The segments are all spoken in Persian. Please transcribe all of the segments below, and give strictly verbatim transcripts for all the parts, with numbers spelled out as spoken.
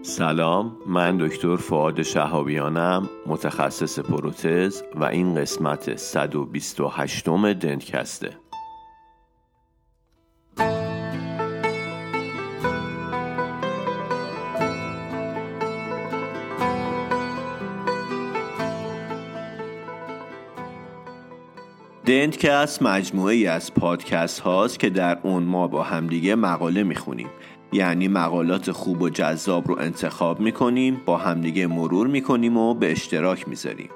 سلام، من دکتر فؤاد شهابیانم، متخصص پروتز و این قسمت صد و بیست و هشتم دنتکسته. دنتکست مجموعه ای از پادکست هاست که در اون ما با همدیگه مقاله میخونیم، یعنی مقالات خوب و جذاب رو انتخاب میکنیم، با همدیگه مرور میکنیم و به اشتراک میذاریم.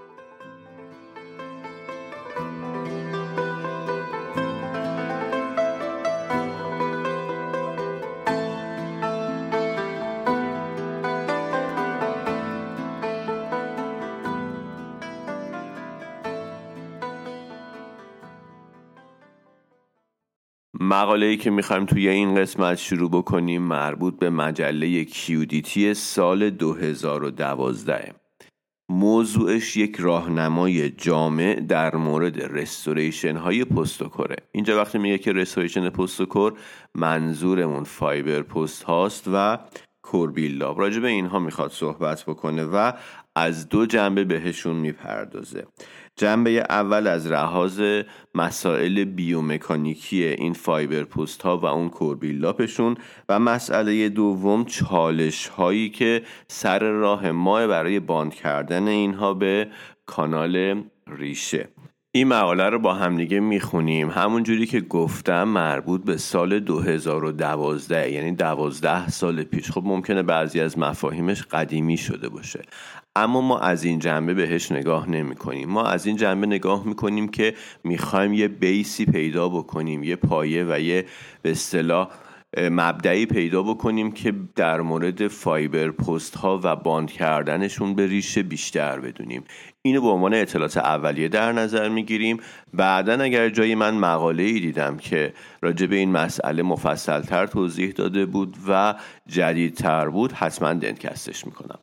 مقاله‌ای که می‌خوایم توی این قسمت شروع بکنیم مربوط به مجله کیودیتی سال دو هزار و دوازده. موضوعش یک راهنمای جامع در مورد رستوریشن های پست‌وکوره. اینجا وقتی میگه که رستوریشن پست‌وکور منظورمون فایبر پست هاست و کوربیلاب. راجع به اینها میخواد صحبت بکنه و از دو جنبه بهشون میپردازه. جنبه اول از لحاظ مسائل بیومکانیکی این فایبر پست ها و اون کوربیلابشون و مسئله دوم چالش هایی که سر راه ما برای باند کردن اینها به کانال ریشه. این مقاله رو با همدیگه میخونیم. همون جوری که گفتم مربوط به سال دو هزار و دوازده، یعنی دوازده سال پیش. خب ممکنه بعضی از مفاهیمش قدیمی شده باشه، اما ما از این جنبه بهش نگاه نمی کنیم. ما از این جنبه نگاه میکنیم که میخوایم یه بیسی پیدا بکنیم، یه پایه و یه به اصطلاح مبدئی پیدا بکنیم که در مورد فایبر پست ها و باند کردنشون به ریشه بیشتر بدونیم. اینو به عنوان اطلاعات اولیه در نظر میگیریم. بعداً اگر جایی من مقاله‌ای دیدم که راجع به این مسئله مفصل‌تر توضیح داده بود و جدیدتر بود، حتما دنتکستش میکنم.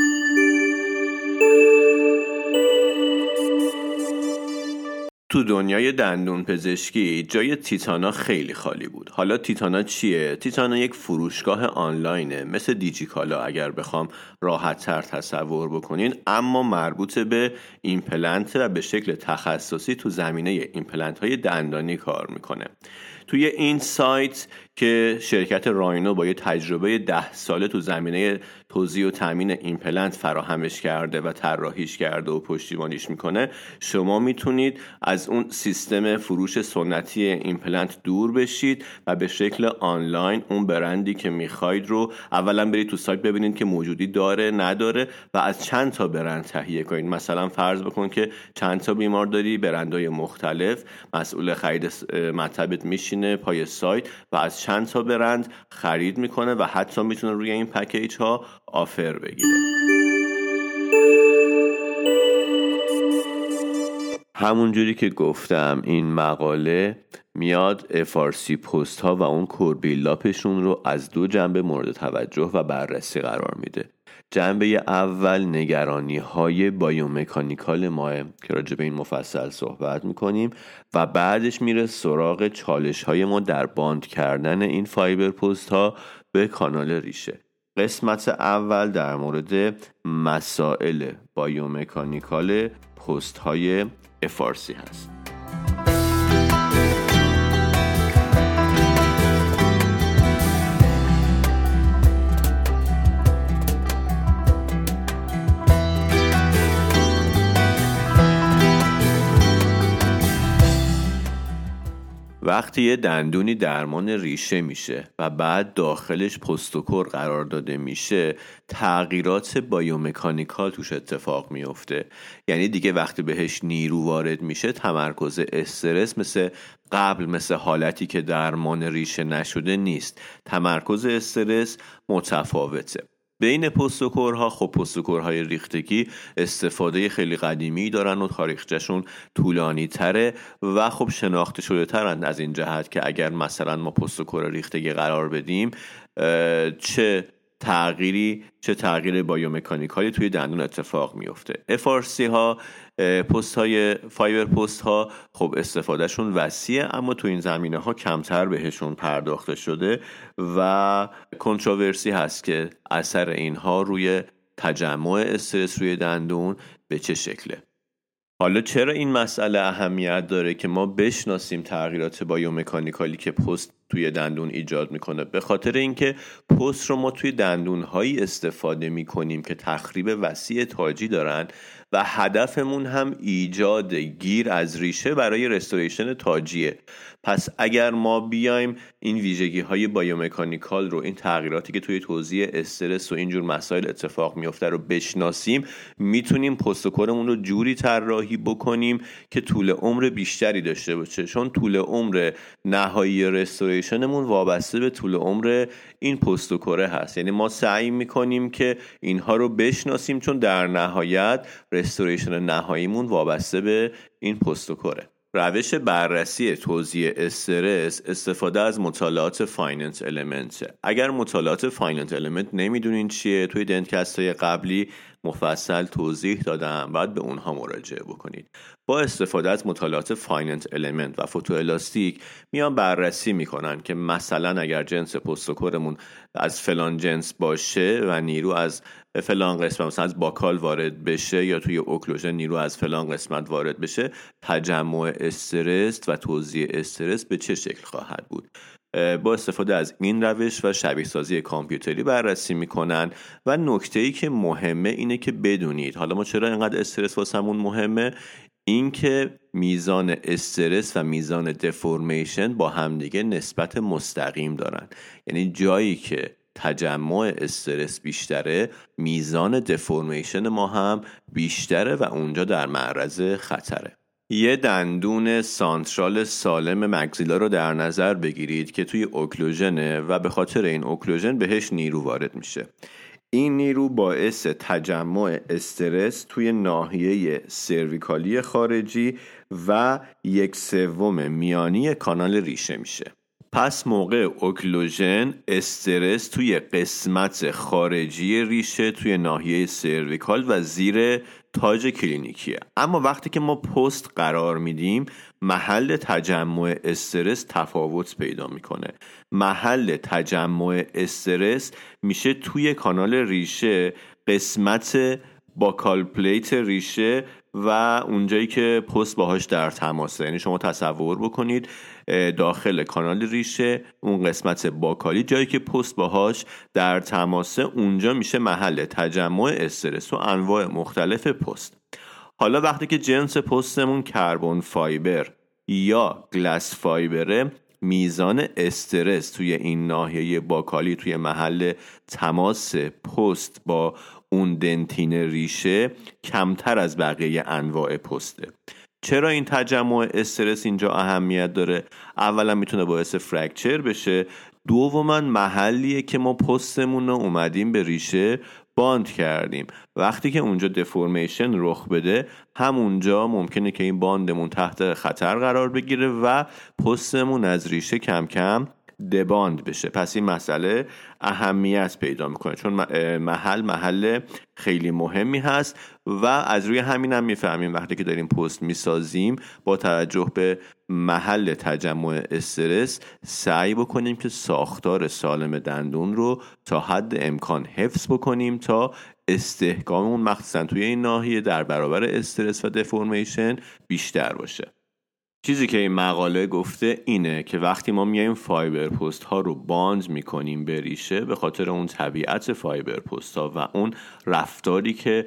تو دنیای دندون پزشکی جای تیتانا خیلی خالی بود. حالا تیتانا چیه؟ تیتانا یک فروشگاه آنلاینه، مثل دیجیکالا اگر بخوام راحت تر تصور بکنین، اما مربوط به ایمپلنت و به شکل تخصصی تو زمینه ایمپلنت های دندانی کار میکنه. توی این سایت که شرکت راینو با یه تجربه ده ساله تو زمینه توزیع و تامین ایمپلنت فراهمش کرده و طراحیش کرده و پشتیبانیش میکنه، شما میتونید از اون سیستم فروش سنتی ایمپلنت دور بشید و به شکل آنلاین اون برندی که میخواید رو اولا برید تو سایت ببینید که موجودی داره نداره و از چند تا برند تهیه کنید. مثلا فرض بکن که چند تا بیمار داری، برندهای مختلف، مسئول خرید مطبت میشینه پای سایت و از چند تا برند خرید میکنه و حتی میتونه روی این پکیج ها آفر بگیره. همون جوری که گفتم این مقاله میاد اف آر سی پست ها و اون کوربیلابشون رو از دو جنبه مورد توجه و بررسی قرار میده. جنبه اول نگرانی های بایومکانیکال ماه که راجع به این مفصل صحبت میکنیم و بعدش میره سراغ چالش های ما در باند کردن این فایبر پست ها به کانال ریشه. قسمت اول در مورد مسائل بایومکانیکال پست های اف آر سی هست. وقتی یه دندونی درمان ریشه میشه و بعد داخلش پست‌وکور قرار داده میشه، تغییرات بایومکانیکال توش اتفاق میفته. یعنی دیگه وقتی بهش نیرو وارد میشه، تمرکز استرس مثل قبل، مثل حالتی که درمان ریشه نشده نیست. تمرکز استرس متفاوته. بین پست‌وکورها، خب پست‌وکورهای ریختگی استفاده خیلی قدیمی دارن و تاریخچه‌شون طولانی تره و خب شناخته شده ترن از این جهت که اگر مثلا ما پست‌وکور ریختگی قرار بدیم، چه تغییری چه تغییر بایومکانیکالی توی دندون اتفاق میفته. اف آر سی ها، پست های فایبر پست ها خب استفادهشون وسیعه، اما تو این زمینه ها کمتر بهشون پرداخته شده و کنتروورسی هست که اثر اینها روی تجمع استرس روی دندون به چه شکله. حالا چرا این مسئله اهمیت داره که ما بشناسیم تغییرات بایومکانیکالی که پست توی دندون ایجاد میکنه؟ به خاطر اینکه پست رو ما توی دندونهایی استفاده میکنیم که تخریب وسیع تاجی دارن و هدفمون هم ایجاد گیر از ریشه برای رستوریشن تاجیه. پس اگر ما بیایم این ویژگی های بایومکانیکال رو، این تغییراتی که توی توزیع استرس و اینجور مسائل اتفاق میفته رو بشناسیم، میتونیم پست و کورمون رو جوری طراحی بکنیم که طول عمر بیشتری داشته باشه، چون طول عمر نهایی رستوریشنمون وابسته به طول عمر این پست و کوره هست. یعنی ما سعی میکنیم که اینها رو بشناسیم، چون در نهایت رستوریشن نهاییمون وابسته به این پست و کوره. روش بررسی توزیع استرس استفاده از مطالعات فایننت المنت. اگر مطالعات فایننت المنت نمیدونین چیه، توی دنتکست‌های قبلی مفصل توضیح دادم، باید به اونها مراجعه بکنید. با استفاده از مطالعات فایننت المنت و فوتوالاستیک میان بررسی میکنن که مثلا اگر جنس پست و کورمون از فلان جنس باشه و نیرو از فلان قسمت مثلا از باکال وارد بشه، یا توی اوکلوژن نیرو از فلان قسمت وارد بشه، تجمع استرس و توزیع استرس به چه شکل خواهد بود. با استفاده از این روش و شبیه سازی کامپیوتری بررسی میکنن. و نکته‌ای که مهمه اینه که بدونید حالا ما چرا اینقدر استرس واسمون مهمه، این که میزان استرس و میزان دفورمیشن با همدیگه نسبت مستقیم دارن. یعنی جایی که تجمع استرس بیشتره، میزان دفورمیشن ما هم بیشتره و اونجا در معرض خطره. یه دندون سانترال سالم مگزیلا رو در نظر بگیرید که توی اوکلوژنه و به خاطر این اوکلوژن بهش نیرو وارد میشه. این نیرو باعث تجمع استرس توی ناحیه سرویکالی خارجی و یک سوم میانی کانال ریشه میشه. پس موقع اوکلوژن استرس توی قسمت خارجی ریشه توی ناحیه سرویکال و زیر تاج کلینیکیه. اما وقتی که ما پست قرار میدیم، محل تجمع استرس تفاوت پیدا میکنه. محل تجمع استرس میشه توی کانال ریشه، قسمت باکال پلیت ریشه و اونجایی که پست باهاش در تماسه. یعنی شما تصور بکنید داخل کانال ریشه اون قسمت باکالی، جایی که پست باهاش در تماسه، اونجا میشه محل تجمع استرس و انواع مختلف پست. حالا وقتی که جنس پستمون کربن فایبر یا گلاس فایبره، میزان استرس توی این ناحیه باکالی توی محل تماس پست با اون دنتین ریشه کمتر از بقیه انواع پسته. چرا این تجمع استرس اینجا اهمیت داره؟ اولا میتونه باعث فرکچر بشه، دوما محلیه که ما پستمون رو اومدیم به ریشه باند کردیم. وقتی که اونجا دفورمیشن رخ بده، همونجا ممکنه که این باندمون تحت خطر قرار بگیره و پستمون از ریشه کم کم دباند بشه. پس این مسئله اهمیت پیدا میکنه، چون محل محل خیلی مهمی هست و از روی همین هم میفهمیم وقتی که داریم پست میسازیم با توجه به محل تجمع استرس سعی بکنیم که ساختار سالم دندون رو تا حد امکان حفظ بکنیم تا استحکاممون مخصوصا توی این ناحیه در برابر استرس و دفورمیشن بیشتر باشه. چیزی که این مقاله گفته اینه که وقتی ما میایم فایبر پست ها رو باند میکنیم به ریشه، به خاطر اون طبیعت فایبر پست ها و اون رفتاری که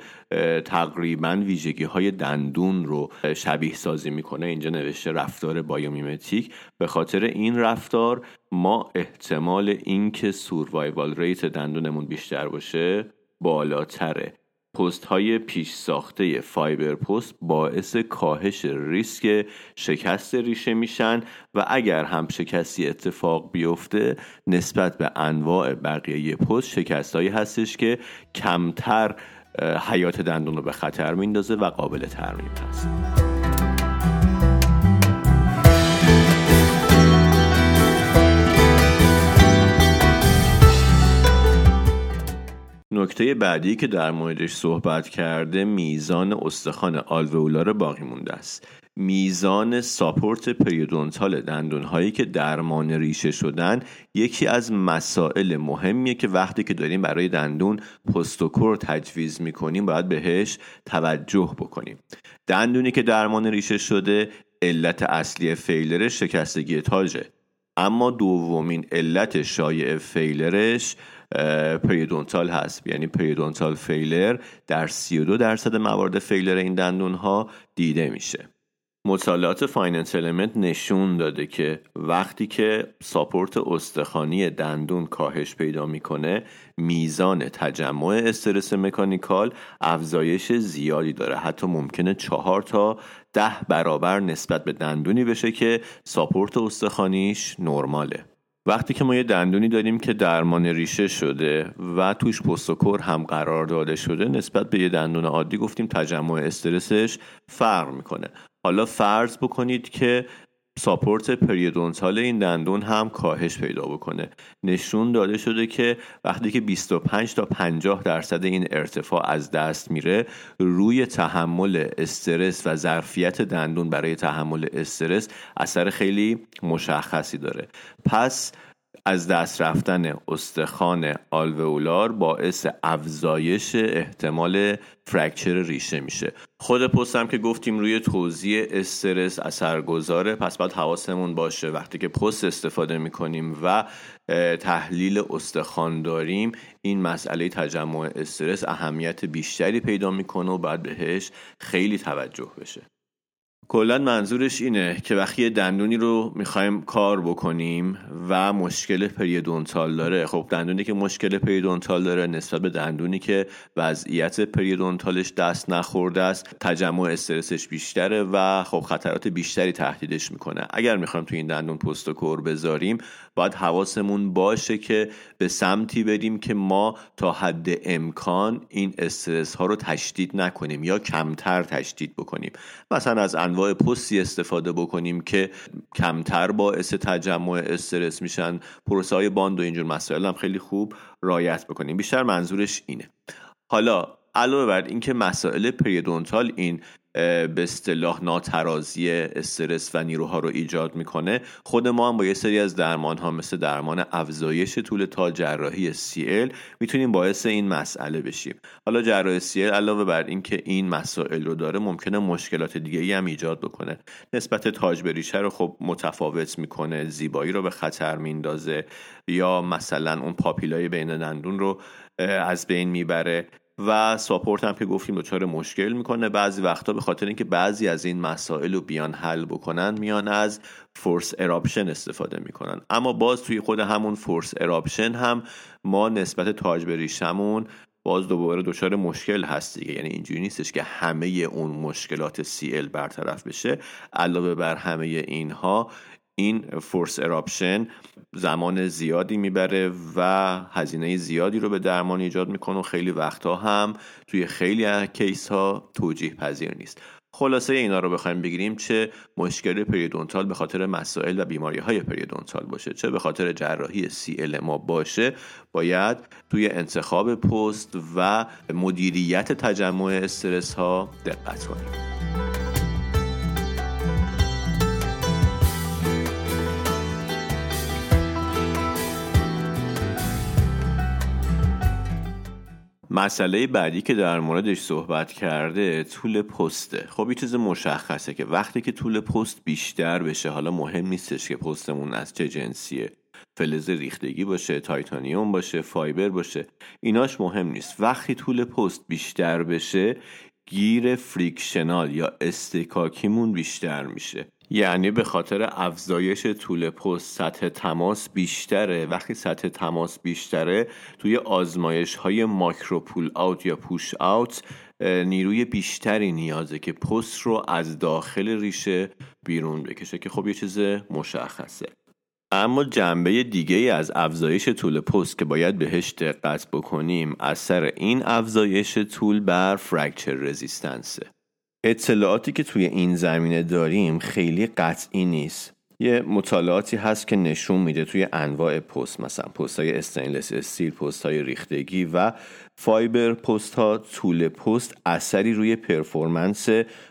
تقریبا ویژگی های دندون رو شبیه سازی میکنه، اینجا نوشته رفتار بایومیمتیک، به خاطر این رفتار ما احتمال این که سوروایوال ریت دندونمون بیشتر باشه بالاتره. پست های پیش ساخته فایبر پست باعث کاهش ریسک شکست ریشه میشن و اگر هم شکستی اتفاق بیفته نسبت به انواع بقیه پست شکست هایی هستش که کمتر حیات دندون رو به خطر میندازه و قابل ترمیم هست. نکته بعدی که در موردش صحبت کرده میزان استخوان آلوئولار باقی مونده است. میزان ساپورت پریودونتال دندون‌هایی که درمان ریشه شدن یکی از مسائل مهمیه که وقتی که داریم برای دندون پستوکور تجویز میکنیم باید بهش توجه بکنیم. دندونی که درمان ریشه شده علت اصلی فیلرش شکستگی تاجه، اما دومین علت شایع فیلرش پریودونتال هست. یعنی پریودونتال فیلر در سی و دو درصد موارد فیلر این دندون ها دیده میشه. مطالعات فایننس المنت نشون داده که وقتی که ساپورت استخوانی دندون کاهش پیدا میکنه میزان تجمع استرس مکانیکال افزایش زیادی داره، حتی ممکنه چهار تا ده برابر نسبت به دندونی بشه که ساپورت استخوانیش نرماله. وقتی که ما یه دندونی داریم که درمان ریشه شده و توش پستوکور هم قرار داده شده، نسبت به یه دندون عادی گفتیم تجمع استرسش فرق میکنه. حالا فرض بکنید که ساپورت پریودونتال این دندون هم کاهش پیدا بکنه. نشون داده شده که وقتی که بیست و پنج تا پنجاه درصد این ارتفاع از دست میره، روی تحمل استرس و ظرفیت دندون برای تحمل استرس اثر خیلی مشخصی داره. پس از دست رفتن استخوان آلوئولار باعث افزایش احتمال فرکچر ریشه میشه. خود پست هم که گفتیم روی توزیع استرس اثرگذاره، پس باید حواسمون باشه وقتی که پست استفاده میکنیم و تحلیل استخوان داریم این مسئله تجمع استرس اهمیت بیشتری پیدا میکنه و باید بهش خیلی توجه بشه. کلاً منظورش اینه که وقتی دندونی رو میخوایم کار بکنیم و مشکل پریودونتال داره، خب دندونی که مشکل پریودونتال داره نسبت به دندونی که وضعیت پریودونتالش دست نخورده است تجمع استرسش بیشتره و خب خطرات بیشتری تهدیدش میکنه. اگر میخوایم تو این دندون پستوکور بذاریم باید حواسمون باشه که به سمتی بریم که ما تا حد امکان این استرس ها رو تشدید نکنیم یا کمتر تشدید بکنیم. مثلا از انواع پستی استفاده بکنیم که کمتر باعث تجمع استرس میشن، پروسه های باند و اینجور مسائل هم خیلی خوب رعایت بکنیم. بیشتر منظورش اینه. حالا علاوه بر این که مسائل پریودونتال این به اصطلاح ناترازی استرس و نیروها رو ایجاد میکنه، خود ما هم با یه سری از درمان ها مثل درمان افزایش طول تا جراحی سی ال میتونیم باعث این مسئله بشیم. حالا جراحی سی ال علاوه بر این که این مسائل رو داره ممکنه مشکلات دیگه ای هم ایجاد بکنه. نسبت تاج به ریشه رو خب متفاوت میکنه، زیبایی رو به خطر میندازه یا مثلا اون پاپیلای بین دندون رو از بین میبره و ساپورت هم که گفتیم دچار مشکل میکنه. بعضی وقتا به خاطر اینکه بعضی از این مسائل رو بیان حل بکنن میان از فورس اراپشن استفاده میکنن، اما باز توی خود همون فورس اراپشن هم ما نسبت تاج به ریشمون باز دوباره دچار مشکل هست دیگه. یعنی اینجوری نیستش که همه اون مشکلات سی ال برطرف بشه. علاوه بر همه اینها این فورس اراپشن زمان زیادی میبره و هزینه زیادی رو به درمان ایجاد میکنه و خیلی وقتها هم توی خیلی کیس ها توجیه پذیر نیست. خلاصه اینا رو بخوایم بگیریم، چه مشکل پریودونتال به خاطر مسائل و بیماری های پریودونتال باشه چه به خاطر جراحی سی ال ما باشه، باید توی انتخاب پست و مدیریت تجمع استرس ها دقت کنیم. مسئله بعدی که در موردش صحبت کرده طول پسته. خب یه چیز مشخصه که وقتی که طول پست بیشتر بشه، حالا مهم نیستش که پستمون از چه جنسیه، فلز ریختگی باشه، تایتانیوم باشه، فایبر باشه، ایناش مهم نیست. وقتی طول پست بیشتر بشه گیر فریکشنال یا استکاکیمون بیشتر میشه. یعنی به خاطر افزایش طول پست سطح تماس بیشتره. وقتی سطح تماس بیشتره توی آزمایش های ماکرو پول آوت یا پوش آوت نیروی بیشتری نیازه که پست رو از داخل ریشه بیرون بکشه که خب یه چیز مشخصه. اما جنبه دیگه ای از افزایش طول پست که باید بهش دقت بکنیم اثر این افزایش طول بر فرکچر رزیستنسه. اطلاعاتی که توی این زمینه داریم خیلی قطعی نیست. یه مطالعاتی هست که نشون میده توی انواع پست، مثلا پست‌های استینلس استیل، پست‌های ریختگی و فایبر پست ها، طول پست اثری روی پرفورمنس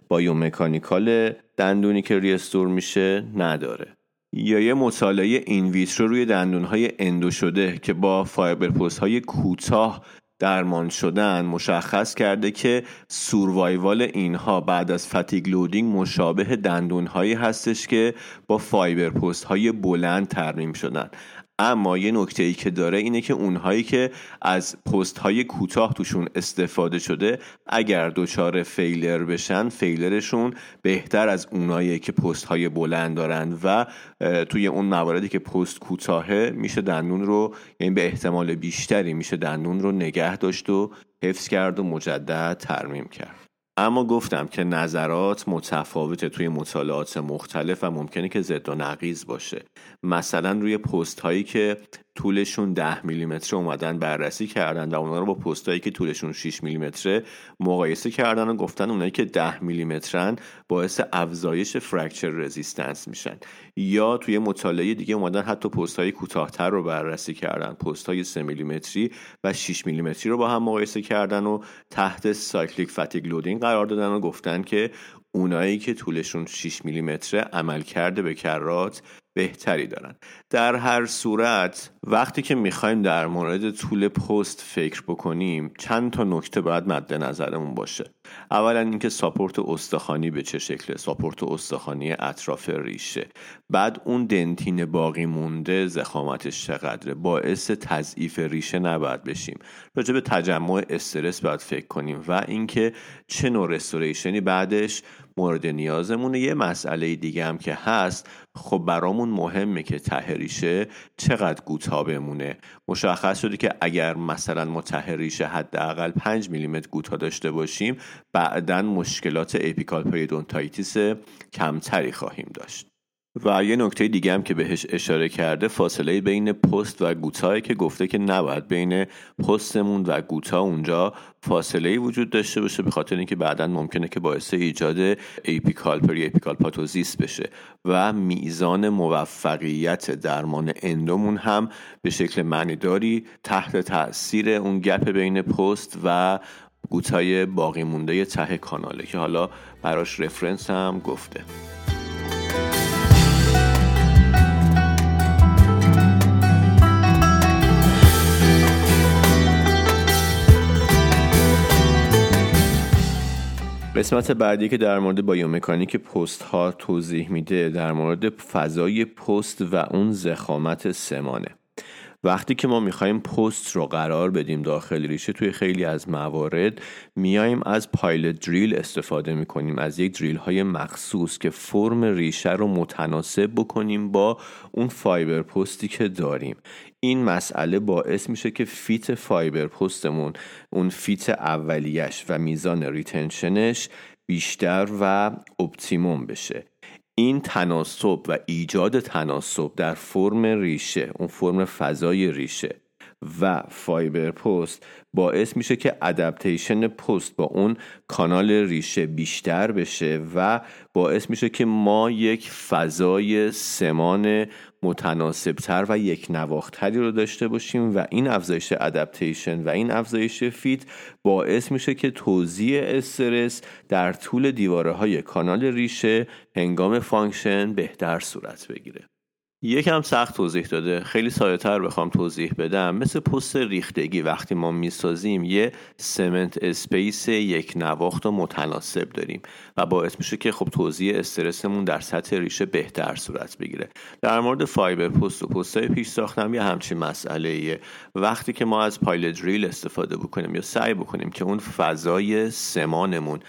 بایومکانیکال دندونی که ریستور میشه نداره. یا یه مطالعه این ویترو روی دندون‌های اندو شده که با فایبر پست های کوتاه درمان شدن مشخص کرده که سوروایوال اینها بعد از فتیگ لودینگ مشابه دندون‌هایی هستش که با فایبر پست های بلند ترمیم شدن. اما یه نکته‌ای که داره اینه که اونهایی که از پست های کوتاه توشون استفاده شده اگر دچار فیلر بشن، فیلرشون بهتر از اونایی که پست های بلند دارن و توی اون مواردی که پست کوتاهه میشه دندون رو، یعنی به احتمال بیشتری میشه دندون رو نگه داشت و حفظ کرد و مجدد ترمیم کرد. اما گفتم که نظرات متفاوته توی مطالعات مختلف و ممکنه که ضد و نقیض باشه. مثلا روی پست هایی که طولشون ده میلیمتر اومدن بررسی کردن و اونا رو با پست هایی که طولشون شش میلیمتر مقایسه کردن و گفتن اونایی که ده میلیمترن باعث افزایش فرکچر رزیستنس میشن. یا توی مطالعه دیگه اومدن حتی پست های کوتاه‌تر رو بررسی کردن، پست های سه میلیمتری و شش میلیمتری رو با هم مقایسه کردن و تحت سایکلیک فتیگ لودینگ قرار دادن و گفتن که اونایی که طولشون شش میلیمتر عملکرد به کرات بهتری دارن. در هر صورت وقتی که میخوایم در مورد طول پست فکر بکنیم چند تا نکته باید مد نظرمون باشه. اولا اینکه ساپورت استخوانی به چه شکله، ساپورت استخوانی اطراف ریشه. بعد اون دنتین باقی مونده ضخامتش چقدره، باعث تضعیف ریشه نباید بشیم. راجع به تجمع استرس باید فکر کنیم و اینکه چه نوع رستوریشنی بعدش مورد نیازمونه. یه مسئله دیگه هم که هست، خب برامون مهمه که ته ریشه چقدر کوتاه بمونه. مشخص شده که اگر مثلا ما ته ریشه حداقل پنج میلیمتر کوتاه داشته باشیم بعداً مشکلات اپیکال پریودونتایتیس کمتری خواهیم داشت. و یه نکته دیگه هم که بهش اشاره کرده فاصله بین پست و گوتاه که گفته که نباید بین پستمون و گوتا اونجا فاصله‌ای وجود داشته باشه، به خاطر اینکه بعداً ممکنه که باعث ایجاد اپیکال پری اپیکال پاتوزیس بشه و میزان موفقیت درمان اندومون هم به شکل معنیداری تحت تاثیر اون گپ بین پست و گوتای باقی مونده ته کاناله که حالا براش رفرنس هم گفته. قسمت بعدی که در مورد بایومکانیک پست ها توضیح میده در مورد فضای پست و اون ضخامت سمانه. وقتی که ما میخوایم پست رو قرار بدیم داخل ریشه، توی خیلی از موارد میایم از پایلت دریل استفاده میکنیم، از یک دریل های مخصوص که فرم ریشه رو متناسب بکنیم با اون فایبر پستی که داریم. این مسئله باعث میشه که فیت فایبر پستمون، اون فیت اولیش و میزان ریتنشنش بیشتر و اپتیموم بشه. این تناسب و ایجاد تناسب در فرم ریشه، اون فرم فضای ریشه و فایبر پست باعث میشه که ادپتیشن پست با اون کانال ریشه بیشتر بشه و باعث میشه که ما یک فضای سمان متناسبتر و یک نواختری رو داشته باشیم و این افزایش ادپتیشن و این افزایش فیت باعث میشه که توزیع استرس در طول دیواره های کانال ریشه هنگام فانکشن بهتر صورت بگیره. یکم سخت توضیح داده، خیلی ساده تر بخوام توضیح بدم، مثل پست ریختگی وقتی ما میسازیم یه سمنت اسپیس یک نواخت و متناسب داریم و باعث میشه که خب توزیع استرسمون در سطح ریشه بهتر صورت بگیره. در مورد فایبر پست و پستای پیش ساختم یه همچین مسئله‌ایه. وقتی که ما از پایلت دریل استفاده بکنیم یا سعی بکنیم که اون فضای سمانمون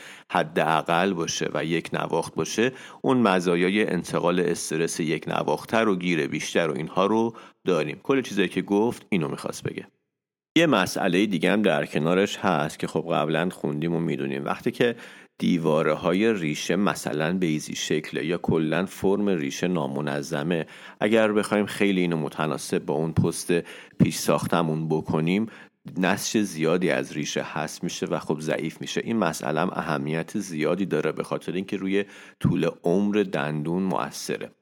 حداقل باشه و یک نواخت باشه، اون مزایای انتقال استرس یک نواخت‌تر رو گیره بیشتر و اینها رو داریم. کل چیزایی که گفت اینو میخواست بگه. یه مسئله دیگه هم در کنارش هست که خب قبلا خوندیم و میدونیم. وقتی که دیواره های ریشه مثلا بیزی شکله یا کلن فرم ریشه نامنظمه، اگر بخوایم خیلی اینو متناسب با اون پست پیش ساختمون بکنیم نسج زیادی از ریشه حذف میشه و خب ضعیف میشه. این مسئله هم اهمیت زیادی داره به خاطر اینکه روی طول عمر دندون مؤثره.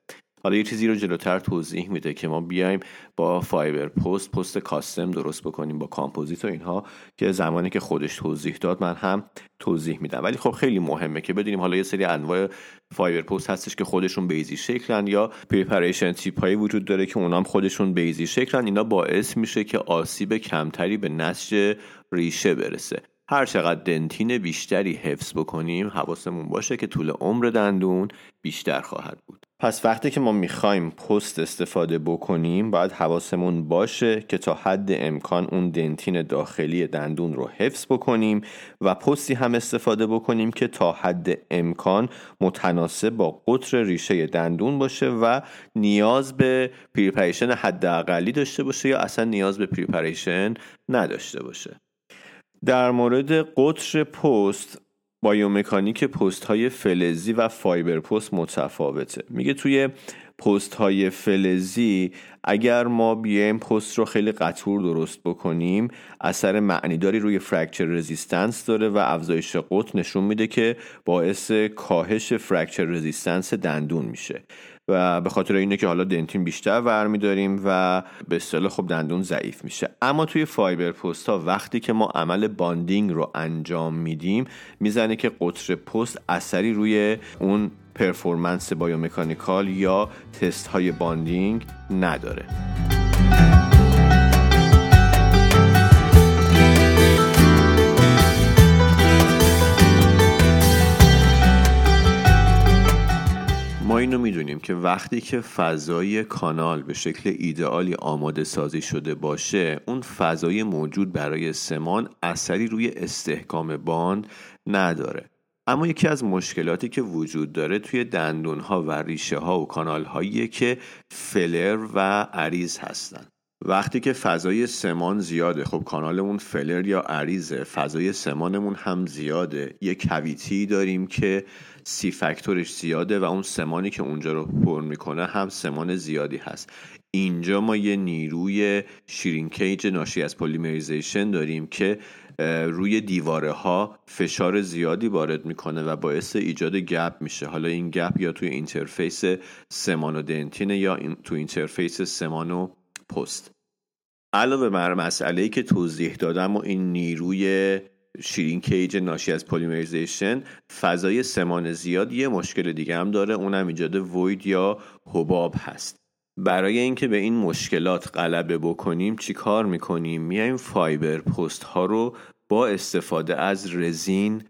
حالا یه چیزی رو جلوتر توضیح میده که ما بیایم با فایبر پست پست کاستم درست بکنیم با کامپوزیت و اینها، که زمانی که خودش توضیح داد من هم توضیح میدم. ولی خب خیلی مهمه که بدونیم حالا یه سری انواع فایبر پست هستش که خودشون بیزی شکلن یا پریپریشن تیپ هایی وجود داره که اونام خودشون بیزی شکلن. اینا باعث میشه که آسیب کمتری به نسج ریشه برسه. هر چقدر دنتین بیشتری حفظ بکنیم حواسمون باشه که طول عمر دندون بیشتر خواهد بود. پس وقتی که ما میخوایم پست استفاده بکنیم باید حواسمون باشه که تا حد امکان اون دنتین داخلی دندون رو حفظ بکنیم و پستی هم استفاده بکنیم که تا حد امکان متناسب با قطر ریشه دندون باشه و نیاز به پریپریشن حداقلی داشته باشه یا اصلا نیاز به پریپریشن نداشته باشه. در مورد قطر پست، بایومکانیک پست های فلزی و فایبر پست متفاوته. میگه توی پست های فلزی اگر ما بیایم پست رو خیلی قطور درست بکنیم اثر معنیداری روی فرکچر رزیستنس داره و افزایش قطر نشون میده که باعث کاهش فرکچر رزیستنس دندون میشه و به خاطر اینه که حالا دنتین بیشتر برمی‌داریم و به اصطلاح خب دندون ضعیف میشه. اما توی فایبر پست ها وقتی که ما عمل باندینگ رو انجام میدیم میزنه که قطر پست اثری روی اون پرفورمنس بایومکانیکال یا تست های باندینگ نداره. ما اینو میدونیم که وقتی که فضای کانال به شکل ایدئالی آماده سازی شده باشه اون فضای موجود برای سمان اثری روی استحکام باند نداره. اما یکی از مشکلاتی که وجود داره توی دندون‌ها و ریشه‌ها و کانال‌هاییه که فلر و عریض هستن. وقتی که فضای سمان زیاده، خب کانالمون فلر یا عریضه، فضای سمانمون هم زیاده، یه کویتی داریم که سی فاکتورش زیاده و اون سمانی که اونجا رو پر میکنه هم سمان زیادی هست. اینجا ما یه نیروی شرینکیج ناشی از پلیمریزیشن داریم که روی دیواره ها فشار زیادی وارد میکنه و باعث ایجاد گپ میشه. حالا این گپ یا توی اینترفیس سمان و دنتین یا این تو اینترفیس سمان و پست. علاوه بر مسئله‌ای که توضیح دادم و این نیروی شرینکیج ناشی از پلیمریزیشن، فضای سمان زیاد یه مشکل دیگه هم داره، اونم ایجاد وید یا حباب هست. برای اینکه به این مشکلات غلبه بکنیم چی کار میکنیم؟ میایم فایبر پست ها رو با استفاده از رزین،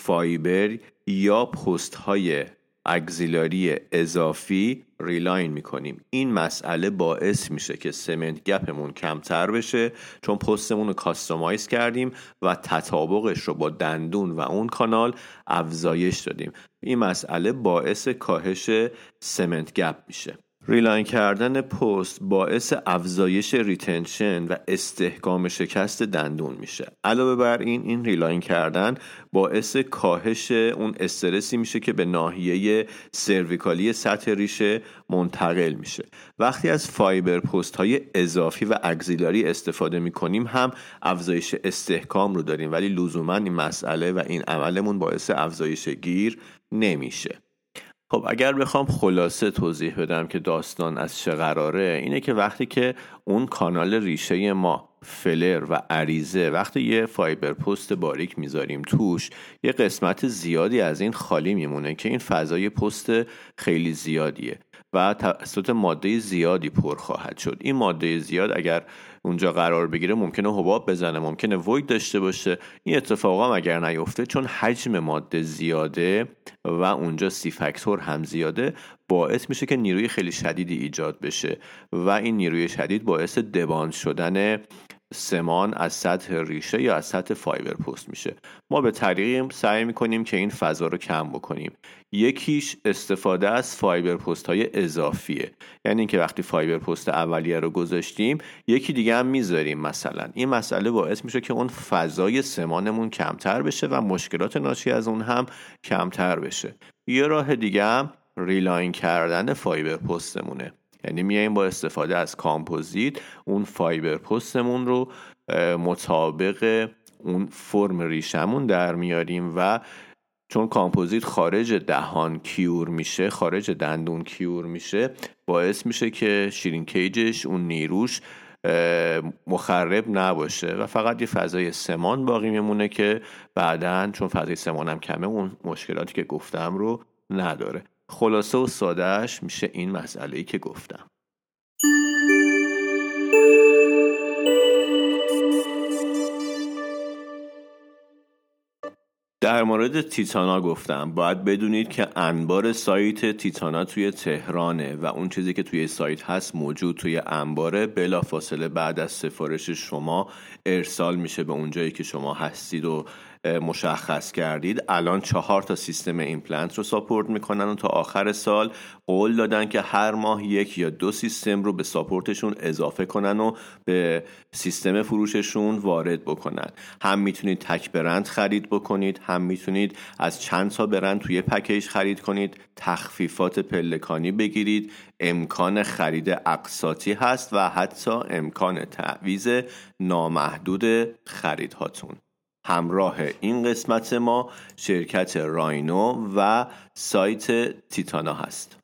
فایبر یا پست های اگزیلاری اضافی ریلاین میکنیم. این مسئله باعث میشه که سمنت گپمون کمتر بشه چون پستمون رو کاستومایز کردیم و تطابقش رو با دندون و اون کانال افزایش دادیم. این مسئله باعث کاهش سمنت گپ میشه. ریلاین کردن پست باعث افزایش ریتنشن و استحکام شکست دندون میشه. علاوه بر این این ریلاین کردن باعث کاهش اون استرسی میشه که به ناحیه سرویکالی سطح ریشه منتقل میشه. وقتی از فایبر پست های اضافی و اگزیلاری استفاده میکنیم هم افزایش استحکام رو داریم، ولی لزوما این مسئله و این عملمون باعث افزایش گیر نمیشه. خب اگر بخوام خلاصه توضیح بدم که داستان از چه قراره، اینه که وقتی که اون کانال ریشه ما فلر و عریضه، وقتی یه فایبر پست باریک میذاریم توش یه قسمت زیادی از این خالی میمونه که این فضای پست خیلی زیادیه و توسط ماده زیادی پر خواهد شد. این ماده زیاد اگر اونجا قرار بگیره ممکنه حباب بزنه، ممکنه وید داشته باشه. این اتفاقا هم اگر نیفته چون حجم ماده زیاده و اونجا سی فاکتور هم زیاده باعث میشه که نیروی خیلی شدیدی ایجاد بشه و این نیروی شدید باعث دباند شدن سمان از سطح ریشه یا از سطح فایبر پست میشه. ما به طریقی سعی میکنیم که این فضا رو کم بکنیم. یکیش استفاده از فایبر پست های اضافیه، یعنی اینکه وقتی فایبر پست اولیه رو گذاشتیم یکی دیگه هم میذاریم مثلا. این مسئله باعث میشه که اون فضای سمانمون کمتر بشه و مشکلات ناشی از اون هم کمتر بشه. یه راه دیگه هم ریلاین کردن فایبر پستمونه، یعنی میایم با استفاده از کامپوزیت اون فایبر پستمون رو مطابق اون فرم ریشمون در میاریم و چون کامپوزیت خارج دهان کیور میشه، خارج دندون کیور میشه، باعث میشه که شرینکیجش، اون نیروش مخرب نباشه و فقط یه فضای سمان باقی میمونه که بعداً چون فضای سمان هم کمه اون مشکلاتی که گفتم رو نداره. خلاصه و سادهش میشه این مسئله‌ای که گفتم. در مورد تیتانا گفتم باید بدونید که انبار سایت تیتانا توی تهرانه و اون چیزی که توی سایت هست موجود توی انباره، بلافاصله بعد از سفارش شما ارسال میشه به اون جایی که شما هستید و مشخص کردید. الان چهار تا سیستم ایمپلنت رو ساپورت میکنن و تا آخر سال قول دادن که هر ماه یک یا دو سیستم رو به ساپورتشون اضافه کنن و به سیستم فروششون وارد بکنن. هم میتونید تک برند خرید بکنید، هم میتونید از چند تا برند توی پکیج خرید کنید، تخفیفات پلکانی بگیرید، امکان خرید اقساطی هست و حتی امکان تعویض نامحدود خریدهاتون. همراه این قسمت ما شرکت راینو و سایت تیتانا هست.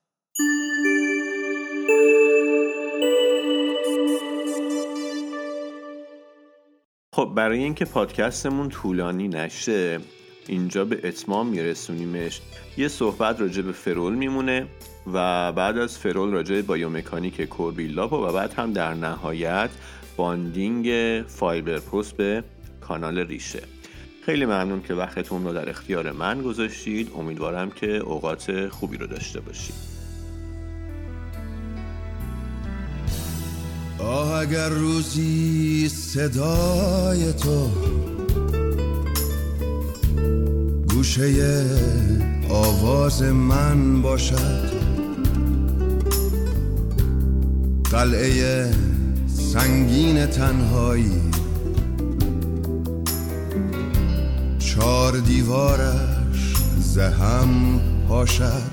خب برای اینکه پادکستمون طولانی نشه اینجا به اتمام میرسونیمش. یه صحبت راجع به فرول میمونه و بعد از فرول راجع به بایومکانیک کور بیلداپ و بعد هم در نهایت باندینگ فایبر پست به کانال ریشه. خیلی ممنون که وقتتون رو در اختیار من گذاشتید. امیدوارم که اوقات خوبی رو داشته باشید. آه اگر روزی صدای تو گوشه آواز من باشد، قلعه سنگین تنهایی چار دیوارش زهم پاشد.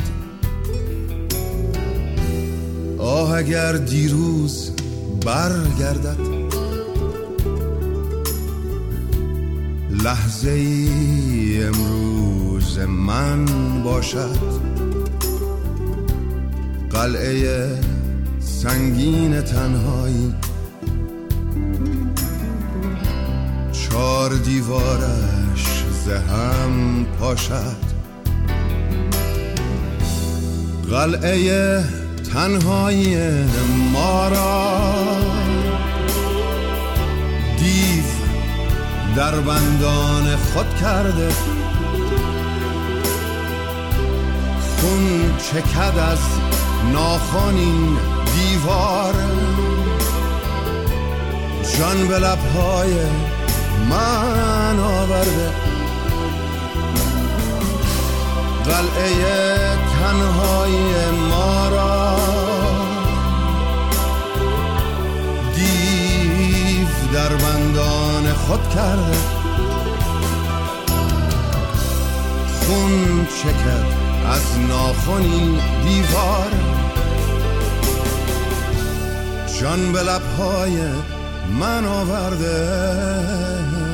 آه اگر دیروز برگردد، لحظه ای امروز من باشد، قلعه سنگین تنهایی چار دیوارش زهم پاشد. قلعه تنهایی ما را دیو در بندان خود کرده، خون چکد از ناخن دیوار، جان به لبهای من آورده. قلعه تنهایی ما را دیو در بندان خود کرده، خون چکد از ناخنی دیوار، جان به لبهای من آورده.